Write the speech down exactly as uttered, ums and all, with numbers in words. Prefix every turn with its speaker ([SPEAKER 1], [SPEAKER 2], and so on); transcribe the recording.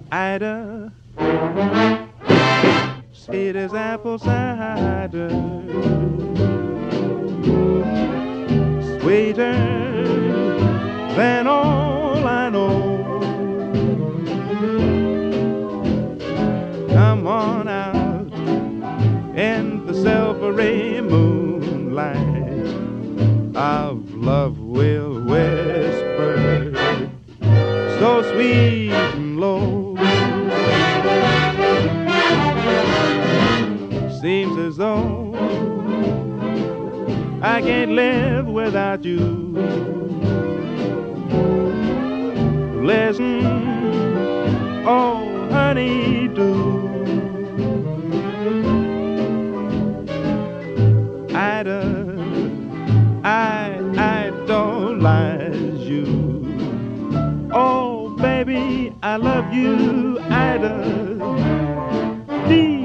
[SPEAKER 1] Ida, sweet as apple cider, sweeter than all I know. Come on out in the silvery moonlight of love will whisper so sweet and low. Seems as though I can't live without you. Listen, oh honey, do. Ida, I idolize you. Oh baby, I love you, Ida. Please